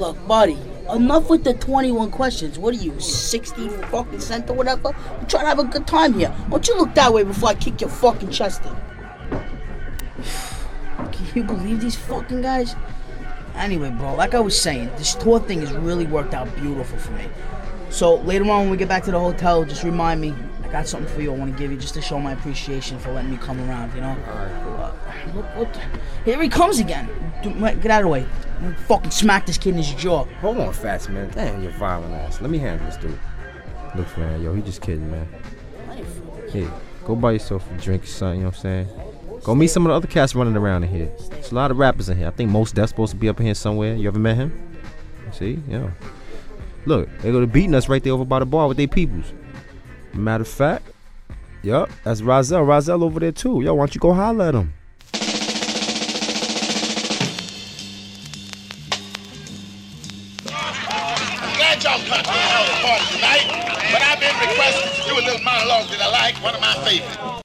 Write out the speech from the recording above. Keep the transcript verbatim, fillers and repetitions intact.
Look, buddy, enough with the twenty-one questions. What are you, sixty fucking cent or whatever? I'm trying to have a good time here. Why don't you look that way before I kick your fucking chest in? Can you believe these fucking guys? Anyway, bro, like I was saying, this tour thing has really worked out beautiful for me. So later on when we get back to the hotel, just remind me. I got something for you I want to give you just to show my appreciation for letting me come around, you know? Alright, cool. Uh, look, what? Here he comes again. Dude, get out of the way. I'm gonna fucking smack this kid in his jaw. Hold on, Fats, man. Damn, you're violent ass. Let me handle this dude. Look, man, yo, he just kidding, man. Hey, go buy yourself a drink or something, you know what I'm saying? Go meet some of the other cats running around in here. There's a lot of rappers in here. I think Mos Def's supposed to be up in here somewhere. You ever met him? See? Yeah. Look, they go to beating us right there over by the bar with their peoples. Matter of fact, yup, that's Rozelle. Rozelle over there too. Yo, why don't you go holler at him? I'm glad y'all come to the party tonight, but I've been requested to do a little monologue that I like, one of my favorites.